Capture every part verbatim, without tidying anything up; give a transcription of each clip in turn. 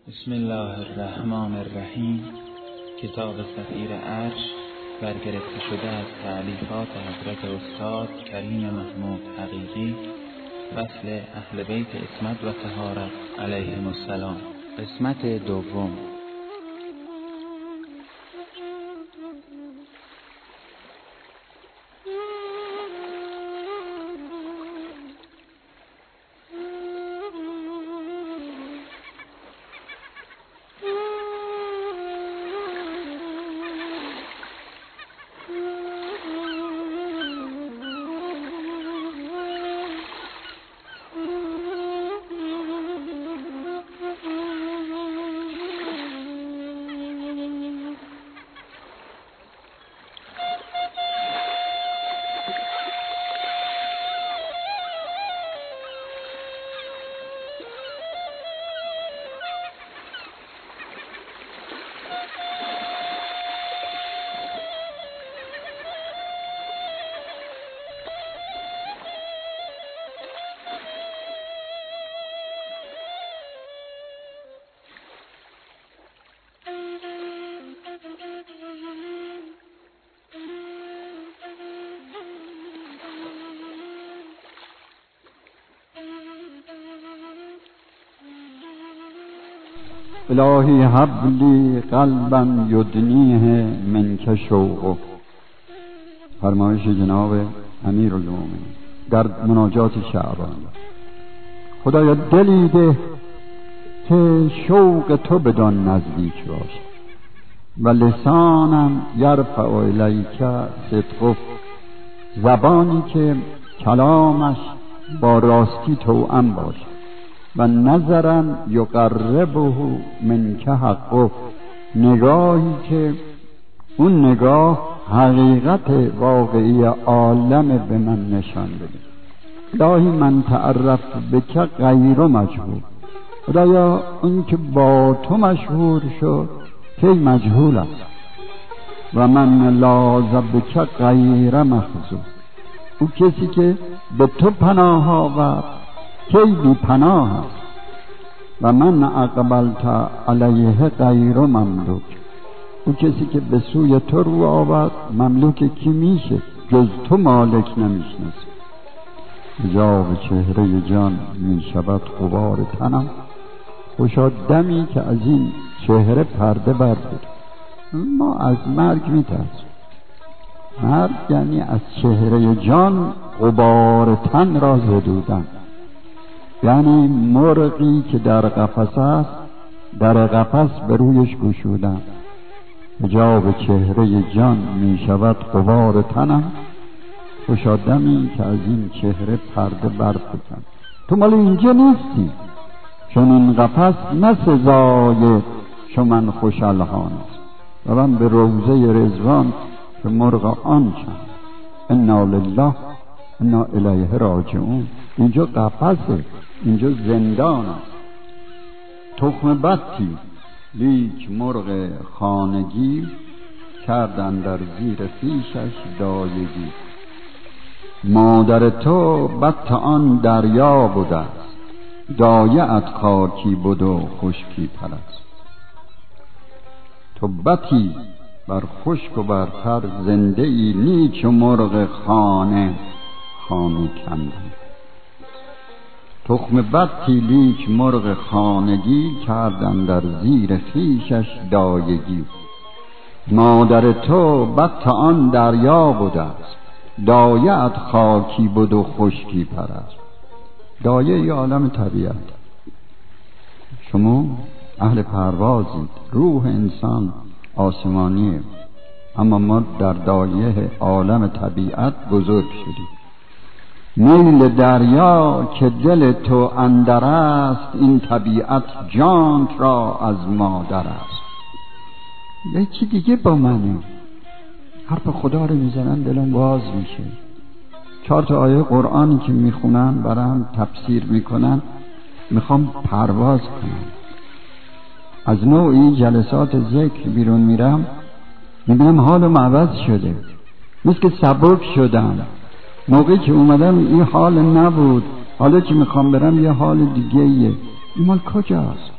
بسم الله الرحمن الرحیم. کتاب صفیر عرش برگرفته شده از تألیفات حضرت استاد کریم محمود حقیقی، وصل اهل بیت عصمت و طهارت علیهم السلام. قسمت دوم. الهی هب لی قلبا یدنیه منک شوق. فرمایش جناب امیرالمومنین در مناجات شعبان. خدایا دلی ده که شوق تو بدان نزدیک باشد و لسانم یرفع الیک صدق، زبانی که کلامش با راستی توأم باشد و نظرم یقربه منک حقه، نگاهی که اون نگاه حقیقت واقعی عالم به من نشان بده. الهی من تعرف بک غیر مجهول. خدایا اون که با تو مشهور شد کی مجهول است. و من لاذ بک غیر مخذول. او کسی که به تو پناه آورد کی بی پناه است. و من اقبلت علیه غیر مملوک. او کسی که به سوی تو رو آورد مملوک کی میشه؟ جز تو مالک نمیشناسه. حجاب چهره جان میشود غبار تنم، خوشا دمی که از این چهره پرده بردارد. ما از مرگ میترسیم. مرگ یعنی از چهره جان غبار تن را زدودن، یعنی مرغی که در قفس است در قفس به رویش گشودن. حجاب چهره جان می شود غبار تنم، خوشا دمی که از این چهره پرده برفتن. تو مال اینجا نیستی، چون این قفس نه سزای چو من خوش الحان است. و من به روضه رضوان که مرغ آن چند. انا لله انا الیه راجعون. اینجا قفسه، اینجا زندان است. تخم بطی لیک مرغ خانگی، کردن در زیر خویشش دایگی. مادر تو بط آن دریا بوده است، دایه‌ات خاکی بود و خشکی پرست. تو بطی بر خشک و بر تر زنده ای، نیچ مرغ خانه خانه کندن. تخم بطی لیک مرغ خانگی، کردن در زیر خویشش دایگی. مادر تو بط آن دریا بوده است، دایه‌ات خاکی بود و خشکی پرست. دایه ای عالم طبیعت. شما اهل پروازید، روح انسان آسمانیه، اما ما در دایه عالم طبیعت بزرگ شدیم. نیل دریا که دل تو اندر است، این طبیعت جانت را از مادر است. یکی دیگه با منه. حرف خدا رو میزنن دلم باز میشه. چهار تا آیه قرآنی که میخونن برام تفسیر میکنن، میخوام پرواز کنم. از نوعی جلسات ذکر بیرون میرم، میبینم حالم عوض شده، مثل که سبک شدم. موقعی که اومدم این حال نبود، حالا که میخوام برم یه حال دیگه ایه. این مال کجاست؟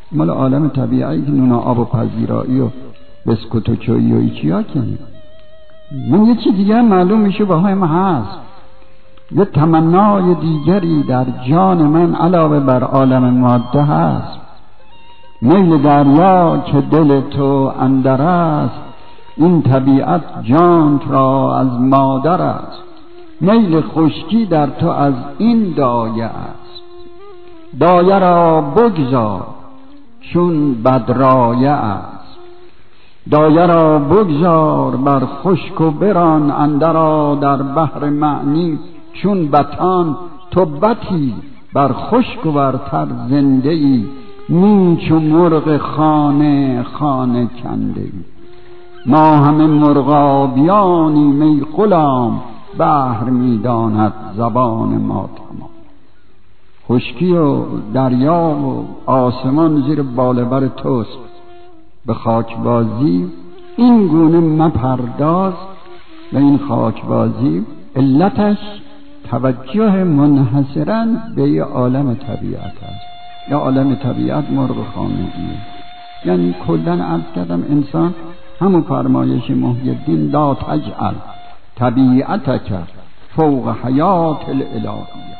مال عالم طبیعی که نون آب و پذیرایی و بسکوت و چایی و ایچیا کنی. من یه چی دیگه معلوم میشه باهای من هست، یه تمنای دیگری در جان من علاوه بر عالم ماده هست. میل دریا که دل تو اندر است، این طبیعت جان را از مادر است. میل خشکی در تو از این دایه است، دایه را بگذار چون بدرایه است. دایه را بگذار بر خشک و بران، اندرا در بحر معنی چون بطان. تو بطی بر خشک و برتر زنده ای، نی چو مرغ خانه خانه کنده ای. ما همه مرغابیانیم ای غلام، بحر میداند زبان ما تمام. خشکی و دریا و آسمان زیر بالبر توست، به خاکبازی این گونه مپرداز. و این خاکبازی علتش توجه منحصراً به یه عالم طبیعت است. یا عالم طبیعت مرغ خانه‌ایه. یعنی کلاً عرض کردم انسان همون فرمایش محی الدین لا تجعل طبیعتک فوق حیات الالهیه.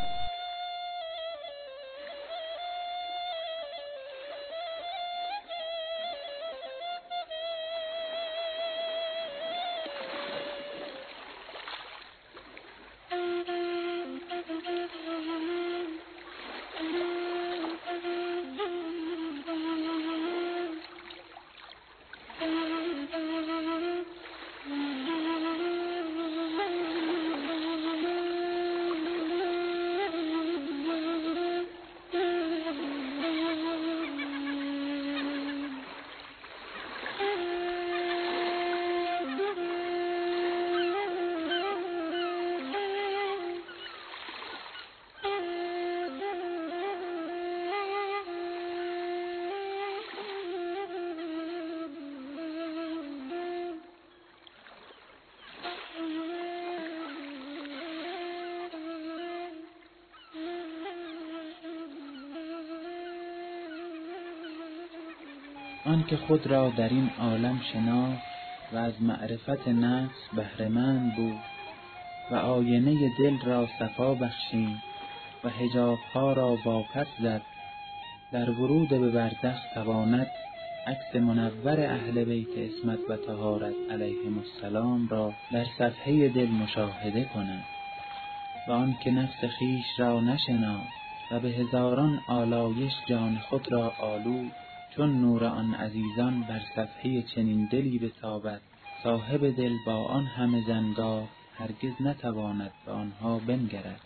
آن که خود را در این عالم شناخت و از معرفت نفس بهره‌مند بود و آینه دل را صفا بخشید و حجاب‌ها را واپس زد، در ورود به برزخ تواند عکس منور اهل بیت عصمت و طهارت علیهم السلام را در صفحه دل مشاهده کند. و آن که نفس خویش را نشناخت و به هزاران آلایش جان خود را آلود، چون نور آن عزیزان بر صفحه چنین دلی بتابد، صاحب دل با آن همه زنگار هرگز نتواند به آنها بنگرد.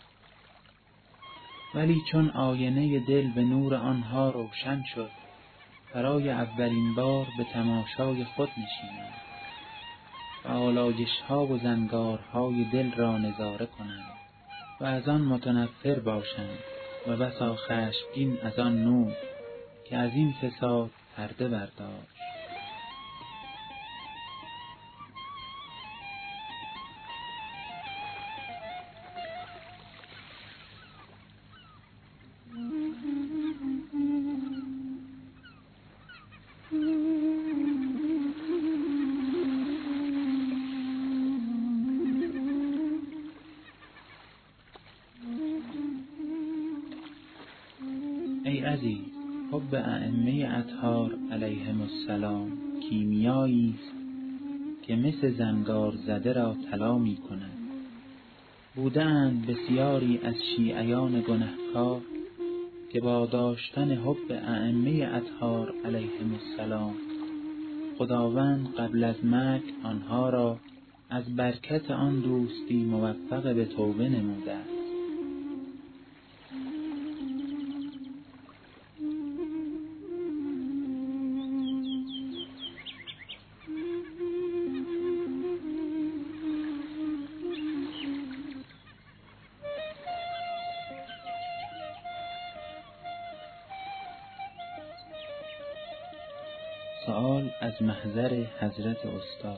ولی چون آینه دل به نور آنها روشن شد، برای اولین بار به تماشای خود نشینند و آلایش‌ها و زنگارهای دل را نظاره کنند و از آن متنفر باشند و بسا خشمگین از آن نور که از این فساد پرده برداشت. ای عزیز، حب ائمه اطهار علیهم السلام کیمیایی است که مثل زنگار زده را طلا می کند. بودند بسیاری از شیعیان گنهکار که با داشتن حب ائمه اطهار علیهم السلام، خداوند قبل از مرگ آنها را از برکت آن دوستی موفق به توبه نموده است. سؤال از محضر حضرت استاد.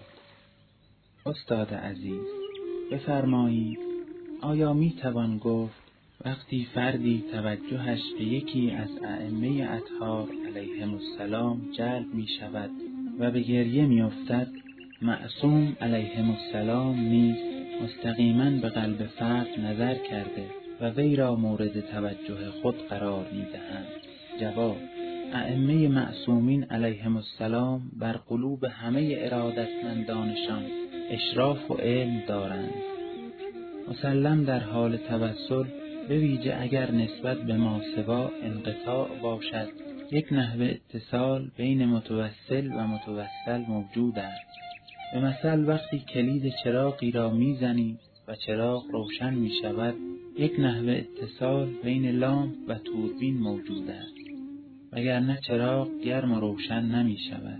استاد عزیز، بفرمایید آیا می توان گفت وقتی فردی توجهش به یکی از ائمه اطهار علیهم السلام جلب می شود و به گریه می افتد، معصوم علیهم السلام نیز مستقیما به قلب فرد نظر کرده و وی را مورد توجه خود قرار می دهند. جواب: ائمه معصومین علیهم السلام بر قلوب همه ارادتمندانشان اشراف و علم دارند. مسلم در حال توسل، به ویژه اگر نسبت به ماسوا انقطاع باشد، یک نحوه اتصال بین متوسل و متوسل موجود است. به مثل وقتی کلید چراغی را میزنید و چراغ روشن می شود، یک نحوه اتصال بین لامپ و توربین موجود است، وگرنه چراغ گرم و روشن نمی شود.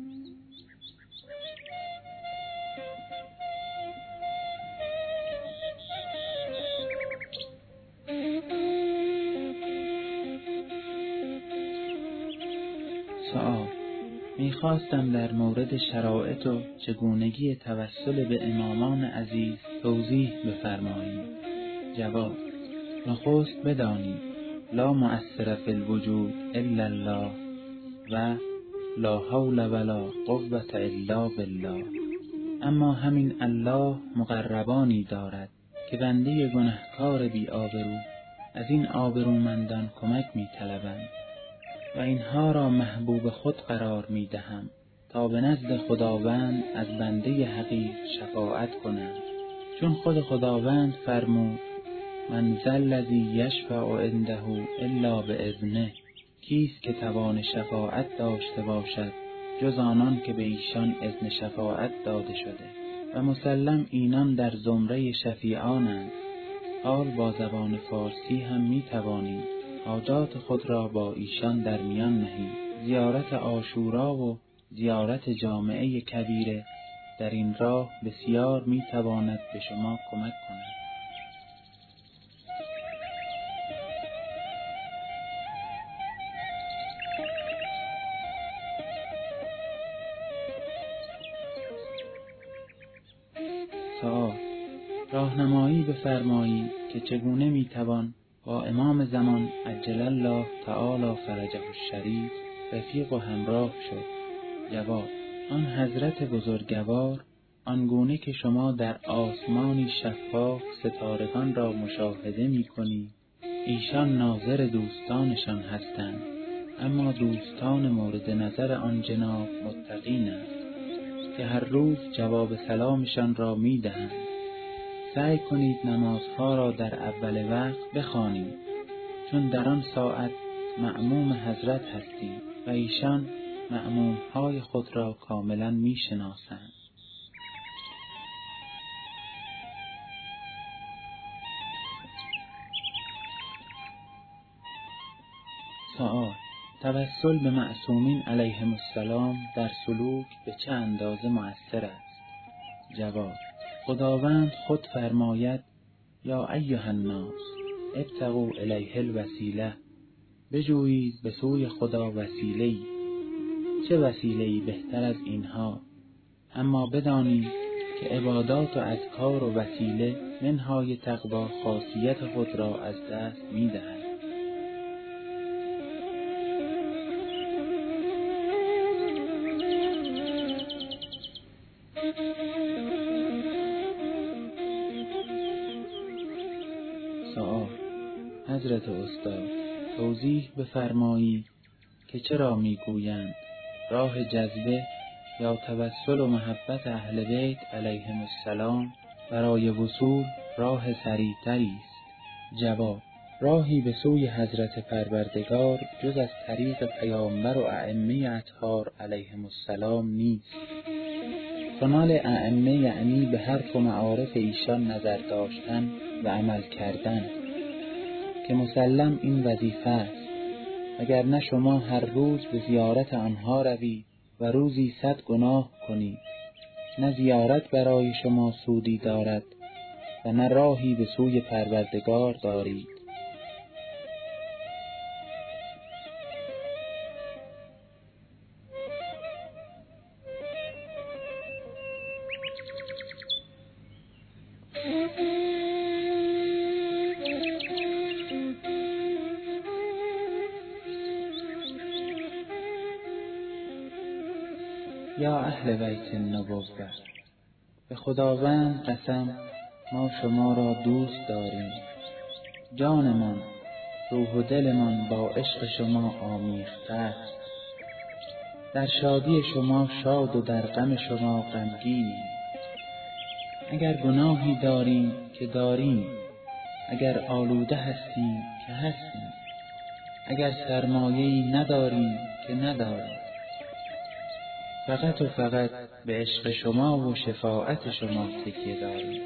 سوال: میخواستم در مورد شرایط و چگونگی توسل به امامان عزیز توضیح بفرمایید. جواب: نخست بدانید لا مؤثر فی الوجود الا الله و لا حول ولا قوة الا بالله. اما همین الله مقربانی دارد که بنده گنهکار بی آبرو از این آبرومندان کمک می طلبند و اینها را محبوب خود قرار می دهم تا به نزد خداوند از بنده حقیر شفاعت کنند، چون خود خداوند فرمود: من ذا الذی یشفع عنده الا باذنه. کیست که توان شفاعت داشته باشد جز آنان که به ایشان اذن شفاعت داده شده؟ و مسلم اینان در زمره شفیعانند. حال با زبان فارسی هم می توانید حاجات خود را با ایشان در میان نهید. زیارت عاشورا و زیارت جامعه کبیره در این راه بسیار می تواند به شما کمک کند. سوال: راهنمایی بفرمایید که چگونه می توان با امام زمان عجل الله تعالی فرجه الشریف رفیق و همراه شد. جواب: آن حضرت بزرگوار آنگونه که شما در آسمانی شفاف ستارگان را مشاهده می کنید، ایشان ناظر دوستانشان هستند، اما دوستان مورد نظر آن جناب متقین است که هر روز جواب سلامشان را می دهند. سعی کنید نمازها را در اول وقت بخوانید، چون در آن ساعت مأموم حضرت هستید و ایشان مأمومهای خود را کاملا می شناسند. سوال: توسل به معصومین علیهم السلام در سلوک به چه اندازه مؤثر است؟ جواب: خداوند خود فرماید: یا ایها الناس ابتغوا الیه الوسیله. بجویید به سوی خدا وسیله‌ای. چه وسیله‌ای بهتر از اینها؟ اما بدانید که عبادات و اذکار و وسیله منهای تقوا خاصیت خود را از دست می دهد. سوال: حضرت استاد توضیح بفرمایید که چرا میگویند راه جذبه یا توسل و محبت اهل بیت علیهم السلام برای وصول راه سریع‌تری است؟ جواب: راهی به سوی حضرت پروردگار جز از طریق پیامبر و ائمه اطهار علیهم السلام نیست. کمال ائمه یعنی به حرف و معارف ایشان نظر داشتن و عمل کردن، که مسلم این وظیفه است، وگرنه شما هر روز به زیارت آنها روید و روزی صد گناه کنید. نه زیارت برای شما سودی دارد و نه راهی به سوی پروردگار دارید. یا اهل بیت النبوة، به خداوند قسم ما شما را دوست داریم. جانمان، روح و دلمان با عشق شما آمیخته است. در شادی شما شاد و در غم شما غمگینیم. اگر گناهی داریم که داریم، اگر آلوده هستیم که هستیم، اگر سرمایه‌ای نداریم که نداریم، فقط و فقط به عشق شما و شفاعت شما تکیه داریم.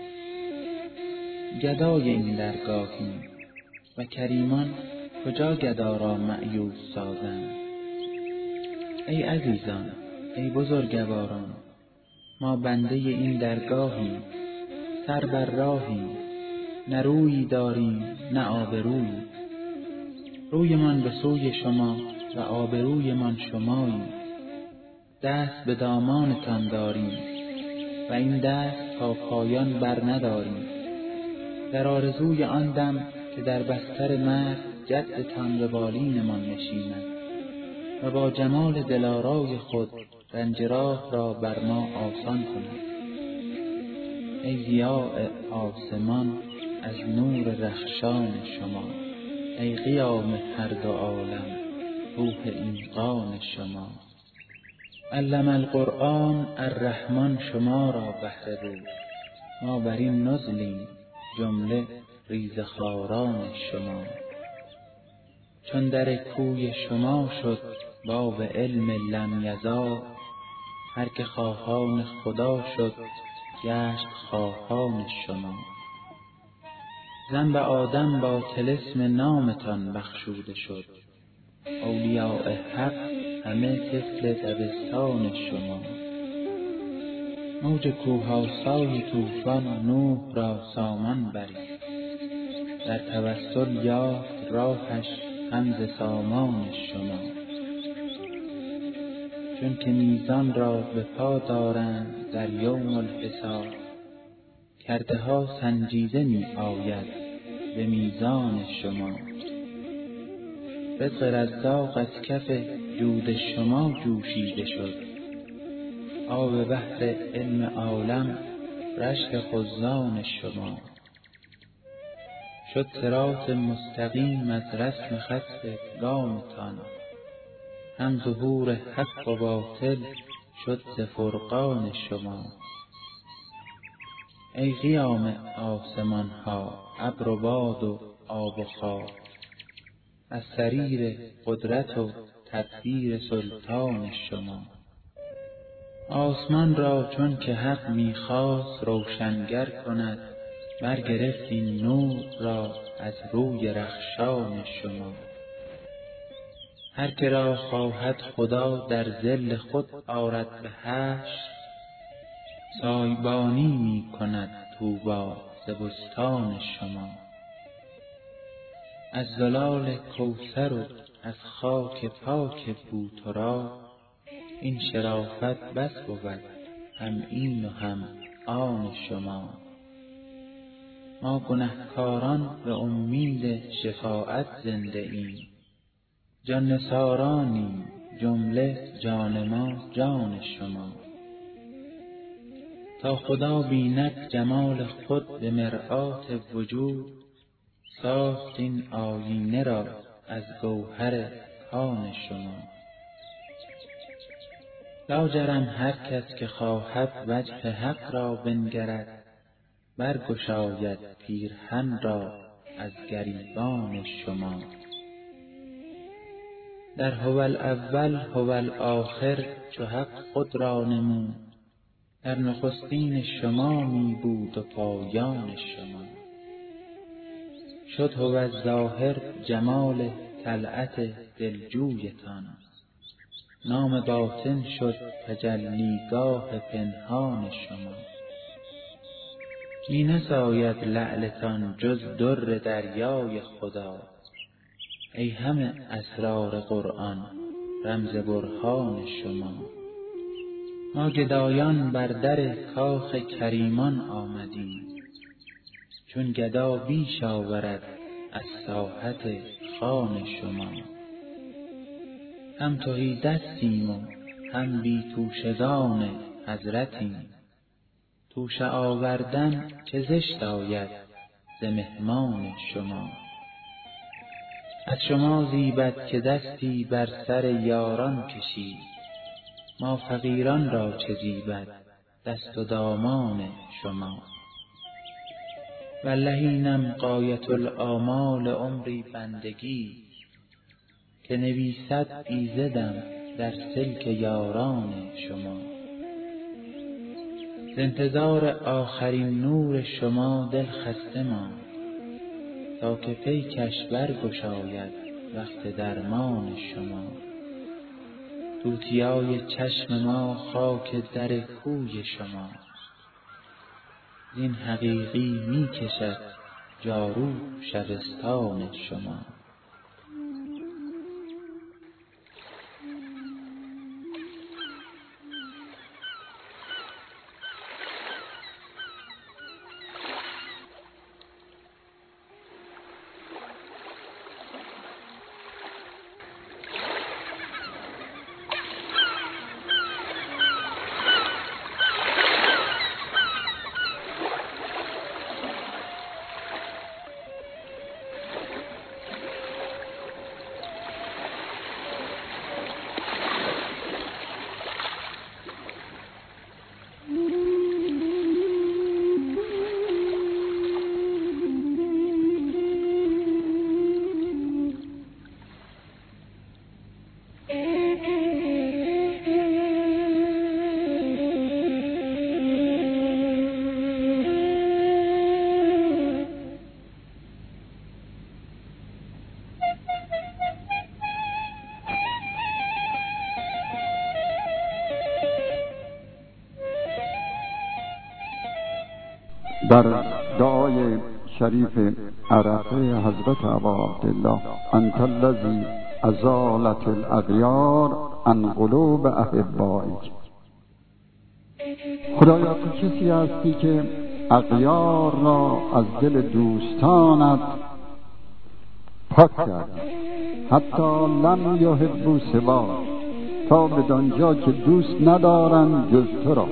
گدای این درگاهیم و کریمان کجا گدا را مأیوس سازند. ای عزیزان، ای بزرگواران، ما بنده این درگاهیم، سر بر راهیم، نه رویی داریم نه آبرویی. رویمان به سوی شما و آبرویمان شماییم. دست به دامانتان داریم و این دست تا پایان بر نداریم. در آرزوی آن دم که در بستر مرگ جدتان به بالینمان نشیند و با جمال دلارای خود رنج راه را بر ما آسان کند. ای ضیاء آسمان از نور رخشان شما، ای قیام هر دو عالم روح ایقان شما. علم القرآن الرحمن شما را بهره بود، ما بر این نزلیم جمله ریزخواران شما. چون در کوی شما شد باب علم لم یزال، هر که خواهان خدا شد گشت خواهان شما. ذنب آدم با طلسم نامتان بخشوده شد، اولیاء حق همه طفل دبستان شما. موج کوهاسای طوفان نوح را سامان برید، در توسل یافت راهش هم ز سامان شما. چون که میزان را به پا دارند در یوم الحساب، کرده ها سنجیده می آید به میزان شما. رزق رزاق از کف جود شما جوشیده شد، آب بحر علم عالم رشک خزان شما. شد صراط مستقیم از رسم خط گامتان، هم ظهور حق و باطل شد ز فرقان شما. ای قیام آسمان ها ابر و باد و آب و خاک، از سریر قدرت و تدبیر سلطان شما. آسمان را چون که حق می خواست روشنگر کند، برگرفت این نور را از روی رخشان شما. هر که را خواهد خدا در ظل خود آرد به حشر، سایبانی می کند طوبی ز بستان شما. از زلال کوثر و از خاک پاک بوترا، این شرافت بس بود هم این و هم آن شما. ما گنهکاران به امید شفاعت زنده ایم، جان نثارانیم جمله جان ما جان شما. تا خدا بیند جمال خود به مرآت وجود، ساخت این آیینه را از گوهر کان شما. لاجرم هر کس که خواهد وجه حق را بنگرد، برگشاید پیرهن را از گریبان شما. در هو الاول هو الآخر چو حق خود را نمود، در نخستین شما می بود و پایان شما. شد هو الظاهر جمال طلعت دلجویتان، نام باطن شد تجلیگاه پنهان شما. می نساید لعلتان جز در دریای خدا، ای همه اسرار قرآن رمز برهان شما. ما گدایان بر در کاخ کریمان آمدیم، چون گدا بیش آورد از ساحت خوان شما. هم تهی دستیم و هم بی توشگان حضرتیم. توشه آوردن چه زشت آید ز مهمان شما. از شما زیبد که دستی بر سر یاران کشید. ما فقیران را چه زیبد دست و دامان شما. والله اینم غایة الآمال عمری بندگی، که نویسد ایزدم در سلک یاران شما. ز انتظار آخرین نور شما دل خسته ماند، تا که پیکش برگشاید وقت درمان شما. توتیای چشم ما خاک در کوی شما، زین حقیقی می کشد جارو شبستان شما. در دعای شریف عرفه حضرت ابا عبدالله انت الذی ازالت الاغیار عن قلوب احبائک. خدایا تو کسی هستی که اغیار را از دل دوستانت پاک کردی، حتی لم یحبوا سواک، تا بدانجا که دوست ندارن جز تو را.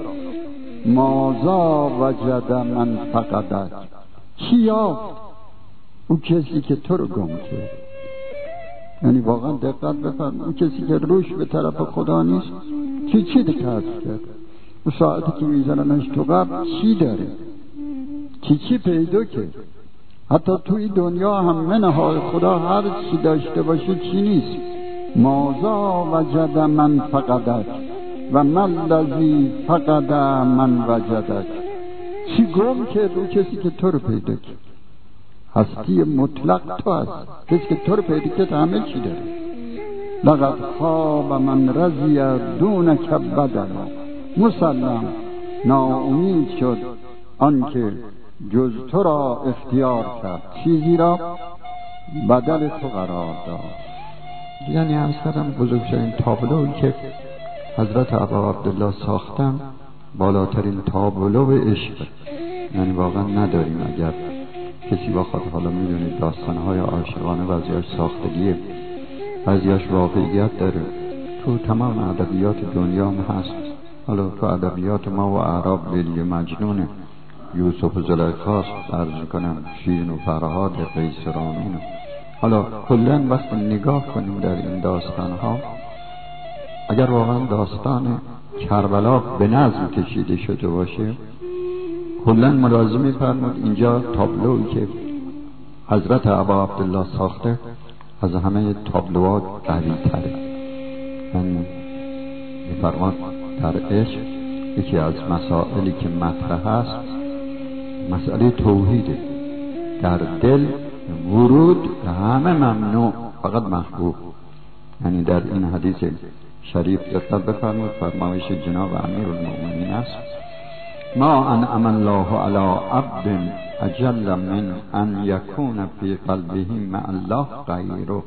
مازا وجد من فقدک، چی یافت او کسی که تو رو گم کرد. یعنی واقعا دقت بفرمایید، اون کسی که روش به طرف خدا نیست چی چی کسب کرد؟ اون ساعتی که میزننش تو قبر چی داره؟ چی چی پیدا کرد؟ حتی توی دنیا هم منهای خدا هر چی داشته باشه چی نیست. مازا وجد من فقدک و من الذی فقد من وجدک. چی گم کرد او کسی که تو رو پیدا کرد؟ هستی مطلق تو هست، کسی که تو رو پیدا کرد همه چی داره. لقد خاب من رضی دونک بدلا، مسلم ناامید شد آنکه جز تو را اختیار کرد، چیزی را بدل تو قرار داد. یعنی همسرم بزرگترین تابلویی که حضرت ابا عبدالله ساختم بالاترین تابلو عشق، یعنی واقعا نداریم. اگر کسی بخواد، حالا میدونید داستانهای عاشقانه بعضیاش ساختگیه، بعضیاش واقعیت داره. تو تمام ادبیات دنیا هم هست. حالا تو ادبیات ما و اعراب لیلی مجنون، یوسف و زلیخاست، عرض میکنم شیرین و فرهاد، قیس رامین. حالا کلن وقتی نگاه کنیم در این داستانها، اگر واقعا داستان کربلا به نظم کشیده شده باشه، کلن ملاحظه می‌فرمایید اینجا تابلویی که حضرت ابا عبدالله ساخته از همه تابلوها قوی تره. یعنی می‌فرماید در عشق یکی از مسائلی که مطرح است مسئله توحیده. در دل ورود همه ممنوع، فقط محبوب. یعنی در این حدیث شریف دقت بفرمایید، فرمایش جناب امیرالمؤمنین است: ما انعم الله علی عبد اجل من ان یکون فی قلبه مع الله غیره.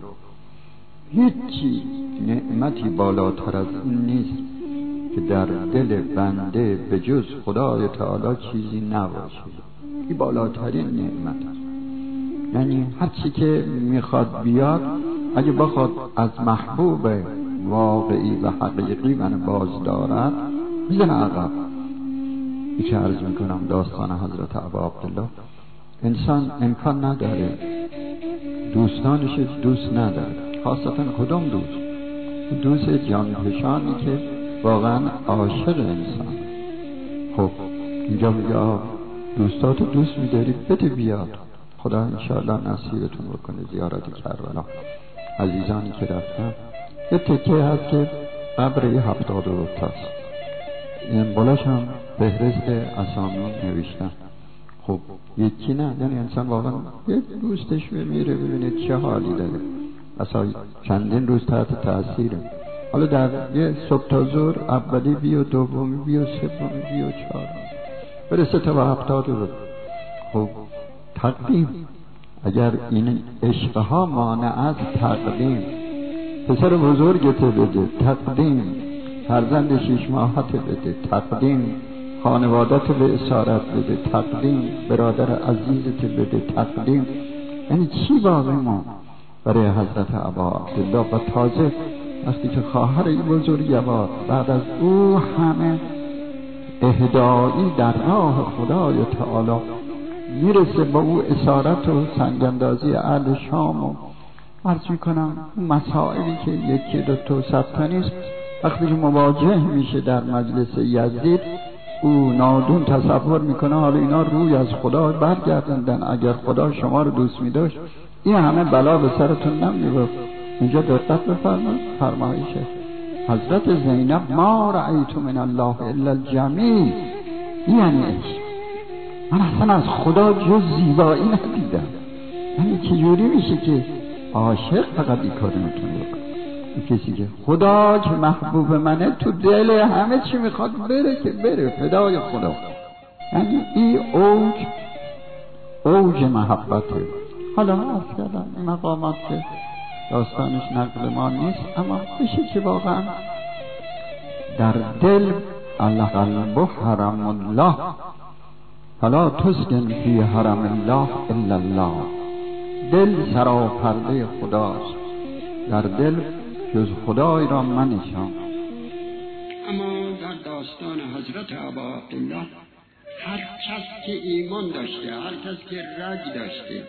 هیچی نعمتی بالاتر از این نیست که در دل بنده به جز خدای تعالی چیزی نباشه. این بالاترین نعمت است. یعنی هر چی که میخواد بیاد، اگه بخواد از محبوب واقعی و حقیقی من باز دارد میزنه عقب. یکی عرض میکنم داستان حضرت ابا عبدالله. انسان امکان نداره دوستانش دوست نداره، خاصتا کدوم دوست؟ دوست جانفشانی که واقعا عاشق انسان. خب اینجا میگه دوستاتو دوست میداری بده بیاد، خدا انشاءالله نصیبتون بکنه زیارت کربلا. عزیزانی که رفتن یه تکه هست که قبر هفتاد و تاست، این بالاش هم فهرست اسامیون نوشتن. خب یکی نه، یعنی انسان واقعا یک دوستش میره ببینه چه حالی داره، اصلا چندین روز تحت تأثیره. حالا در یه صبح تا ظهر اولی بیا، دومی بیا، سومی بیا، چهارمی برسه تا به هفتاد رو. خب تقدیم، اگر این عشقها مانع از تقدیم، پسر بزرگت بده تقدیم، فرزند شیش ماهت بده تقدیم، خانوادت به اسارت بده تقدیم، برادر عزیزت بده تقدیم. یعنی چی باقی ما برای حضرت ابا عبدالله؟ و تازه وقتی که خواهر این بزرگوار بعد از او همه اهدایی در راه خدای تعالی میرسه با او اسارت و سنگاندازی اهل شام و عرض میکنم مسائلی که یکی دو تا ثبت نیست، وقتی که مواجه میشه در مجلس یزید او نادون تصور میکنه حالا اینا روی از خدا برگردندن، اگر خدا شما رو دوست میداشت این همه بلا به سرتون نمیبرد. اینجا دقت بفرمایید فرمایش حضرت زینب ما رأیت من الله الا الجمیل، یعنی عشق. من اصلا از خدا جز زیبایی ندیدم. یعنی چجوری میشه که عاشق فقط این کار میتونه بکنه؟ این کسی که خدا که محبوب منه تو دل همه چی میخواد بره که بره فدای خدا. یعنی این اوج اوج محبته. حالا از کردم این مقامات که داستانش نقل ما نیست، اما بشه که واقعا در دل الله قلبه حرم الله فلا تسکن فی حرم الله الا الله. دل سراپرده خداست، در دل جز خدای را منشان. اما در داستان حضرت ابا عبدالله هر کس که ایمان داشته، هر کس که رگ داشته،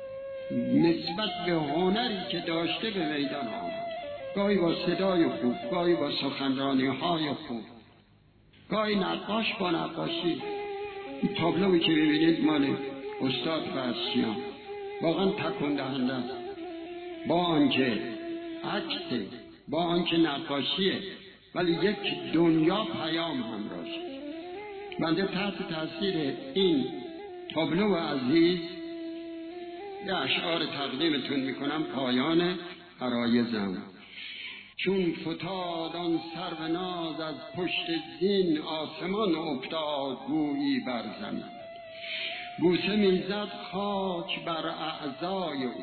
نسبت به هنری که داشته به میدان آمد. گاهی با صدای خوب، گاهی با سخنرانی های خوب، گاهی نقاش با نقاشی. این تابلوی که ببینید مال استاد فرسیان واقعا تکون دهنده است. با آنکه عکس، با آنکه نقاشیه، ولی یک دنیا پیام همراهش. بنده تحت تاثیر این تابلو عزیز یه اشعار تقدیمتون میکنم پایان عرایزم. چون فتاد آن سرو ناز از پشت زین، آسمان افتاد گویی بر زمین. بوسه میزد خاک بر اعضای او،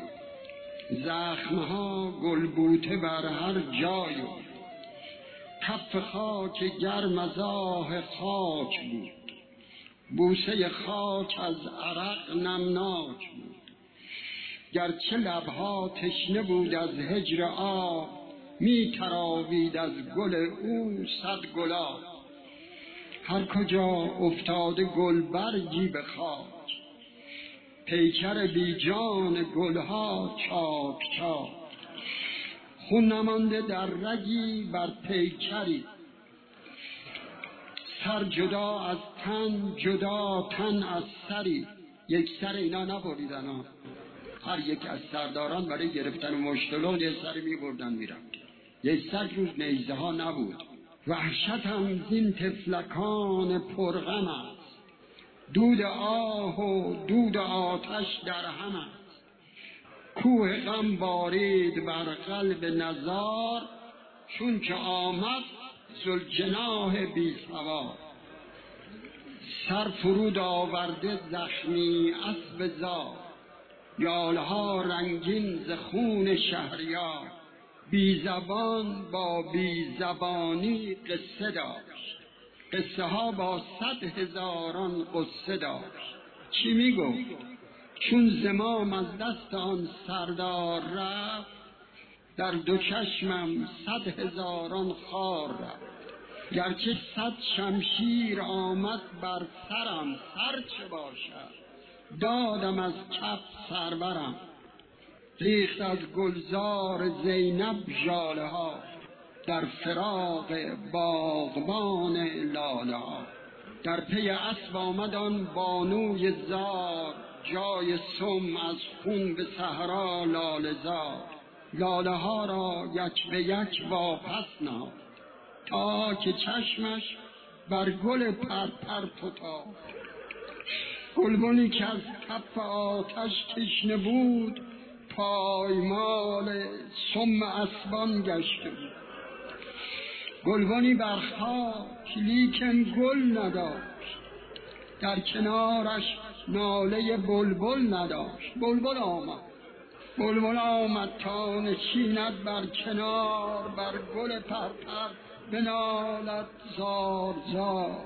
زخمها گلبوته بر هر جای او. کف خاک گرم از آه خاک بود، بوسه خاک از عرق نمناک بود. گرچه لبها تشنه بود از هجر آب، می تراوید از گل او صد گلاب. هر کجا افتاده گل برگی به خاک، پیکر بی جان گلها چاک چاک. خون نمانده در رگی بر پیکری، سر جدا از تن جدا تن از سری. یک سر اینا نبریدن ها، هر یک از سرداران برای گرفتن مشتلق یک سر می بردن می رفت. یک سر روز نیزه ها نبود. وحشت هم زین تفلکان پرغم است، دود آه و دود آتش در هم است. کوه غم بارید بر قلب نزار، چون که آمد ذوالجناح بی سوار. سر فرود آورده زخمی اسب زار، یالها رنگین ز خون شهریار. بی زبان با بی زبانی قصه داشت، قصه ها با صد هزاران قصه داشت. چی می گفت؟ چون زمام از دست آن سردار رفت، در دو چشمم صد هزاران خار رفت. گرچه صد شمشیر آمد بر سرم، سر چه باشد دادم از کف سرورم. ریخت از گلزار زینب ژاله ها، در فراق باغبان لاله ها. در پی اسب آمد آن بانوی زار، جای سم از خون به صحرا لاله زار. لاله ها را یک به یک واپس نهاد، تا که چشمش بر گل پرپر فتاد. گلبنی که از تف آتش تشنه بود، پایمال سم اسبان گشته بود. گلبنی بر خاک لیکن گل نداشت، در کنارش ناله بلبل نداشت. بلبل آمد بلبل آمد تا نشیند بر کنار، بر گل پرپر بنالد زار زار.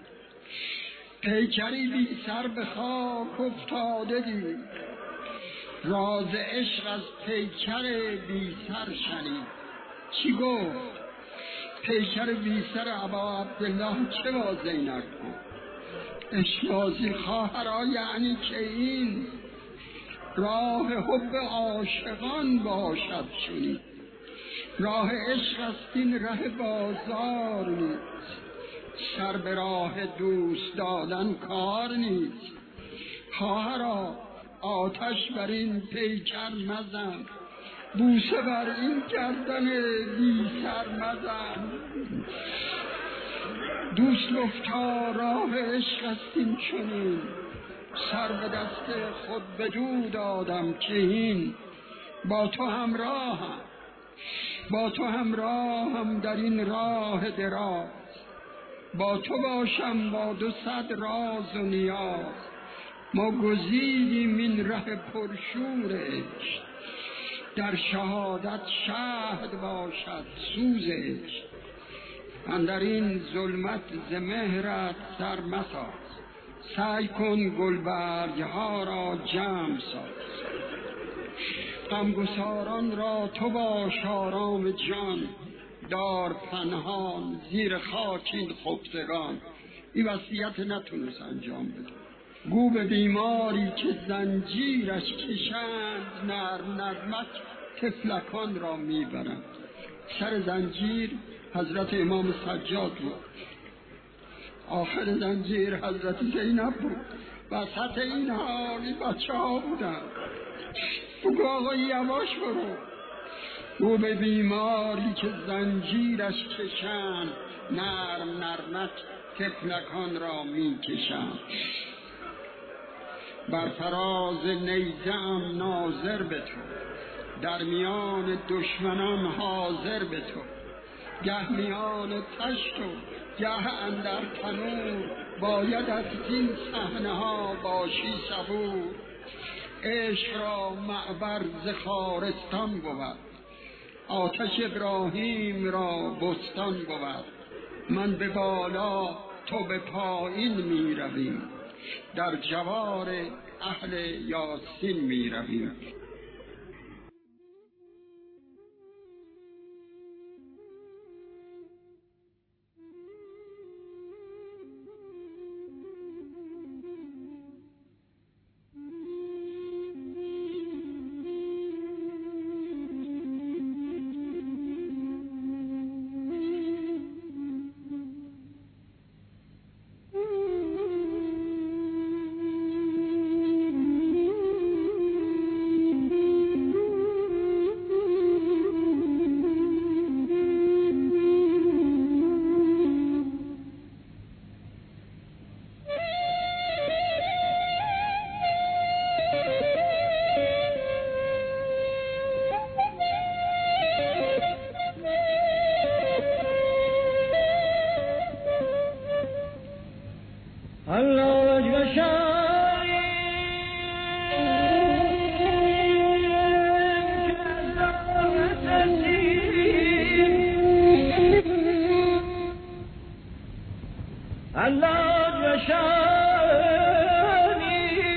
پیکری بی سر به خاک افتاده دید، راز عشق از پیکر بی سر شنید. چی گفت؟ پیکر بی سر ابا عبدالله چه با زینب گفت؟ عشقبازی خواهرا یعنی که این راه حب عاشقان باشد چنین. راه عشق است این ره بازار نیست، سر به راه دوست دادن کار نیست. خواهرا آتش بر این پیکر مزن، بوسه بر این گردن بی سر مزن. دوست گفتا راه عشق است این چنین، سر به دست خود بدو دادم که این. با تو همراهم با تو همراهم در این راه دراز، با تو باشم با دو صد راز و نیاز. ما گزیدیم این ره پرشور عشق، در شهادت شهد باشد سوز عشق. اندر این ظلمت ز مهرت سر مساز، سعی کن گلبرگ ها را جمع ساز. غمگساران را تو باش آرام جان، دار پنهان زیر خاک این خفتگان. این وصیت نتونست انجام بده. گو به بیماری که زنجیرش کشند، نرم نرمک طفلکان را میبرند. سر زنجیر حضرت امام سجاد بود، آخر زنجیر حضرت زینب بود. وسط این حالی بچه ها بودن. بگو آقا یواش برو. او به بیماری که زنجیرش کشند، نرم نرمک طفلکان را می کشند. بر فراز نیزه‌ام ناظر به تو، در میان دشمنان حاضر به تو. گه میان تشت و گه اندر تنور، باید از این صحنه ها باشی صبور. عشق را معبر ز خارستان بود، آتش ابراهیم را بستان بود. من به بالا تو به پایین می رویم، در جوار اهل یاسین می رویم.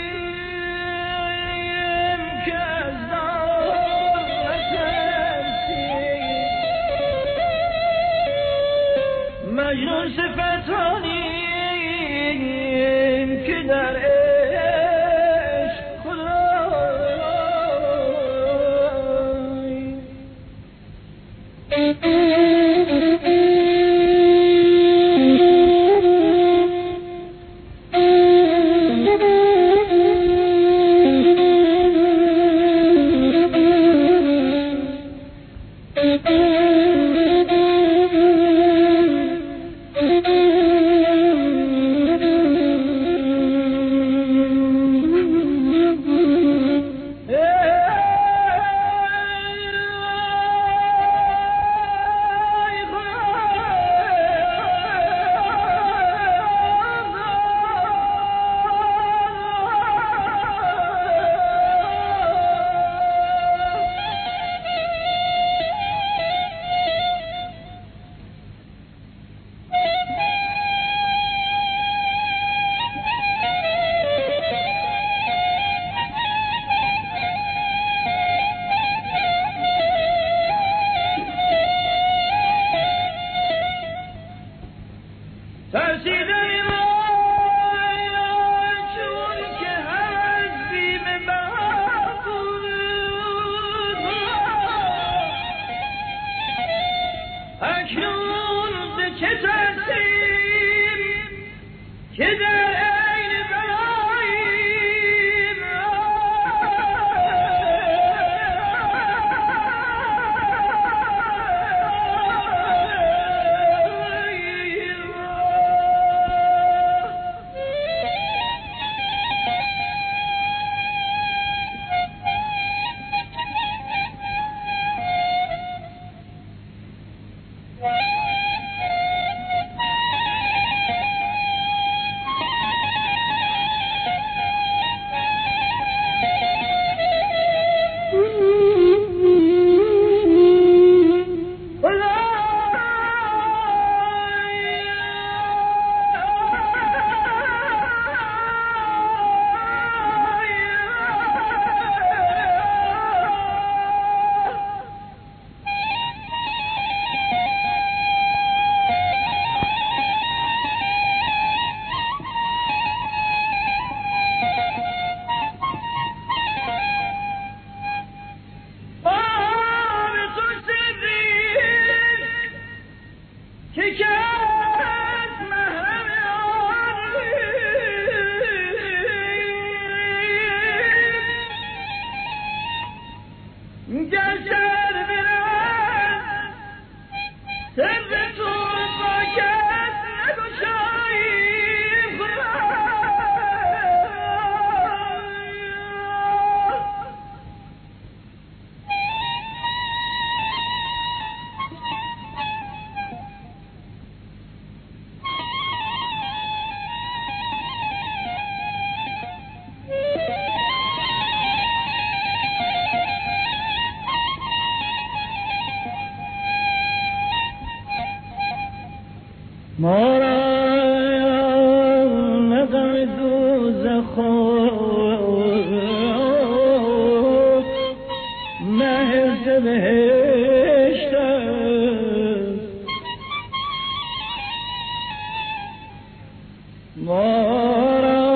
الله مجنون صفتانیم که در عشق ما را نغم دوزخ نه حرص بهشت است. ما را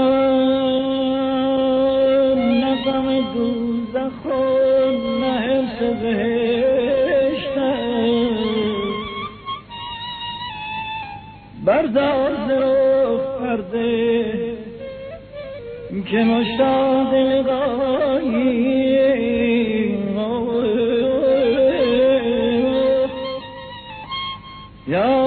نغم دوزخ نه حرص بهشت است. بردار ز رخ پرده که مشتاق لقایی یا